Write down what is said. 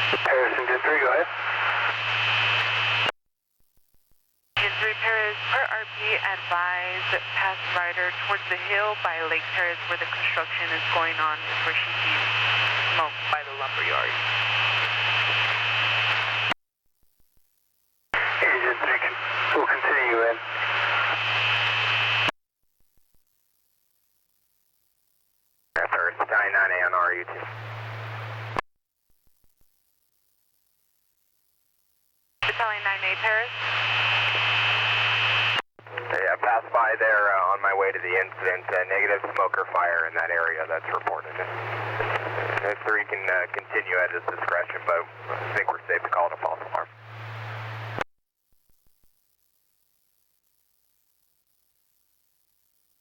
Paris Engine 3, go ahead. Engine 3 Paris, per RP, advise past rider towards the hill by Lake Paris where the construction is going on, is where she sees smoke by the lumber yard. Engine 3 will continue in. Paris, Battalion 9A on RU2. Battalion 9A Paris. Hey, I passed by there on my way to the incident. Negative smoker fire in that area that's reported. 3 can continue at his discretion, but I think we're safe to call it a false.